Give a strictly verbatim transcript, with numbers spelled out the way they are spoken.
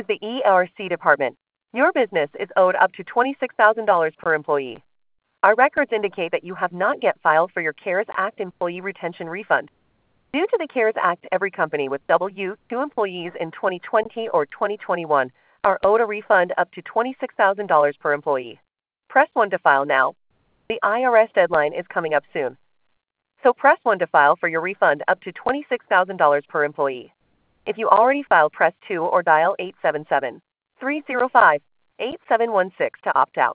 The E R C department. Your business is owed up to twenty-six thousand dollars per employee. Our records indicate that you have not yet filed for your CARES Act employee retention refund. Due to the CARES Act, every company with W two employees in twenty twenty or twenty twenty-one are owed a refund up to twenty-six thousand dollars per employee. Press one to file now. The I R S deadline is coming up soon. So press one to file for your refund up to twenty-six thousand dollars per employee. If you already filed, press two or dial eight seven seven, three zero five, eight seven one six to opt out.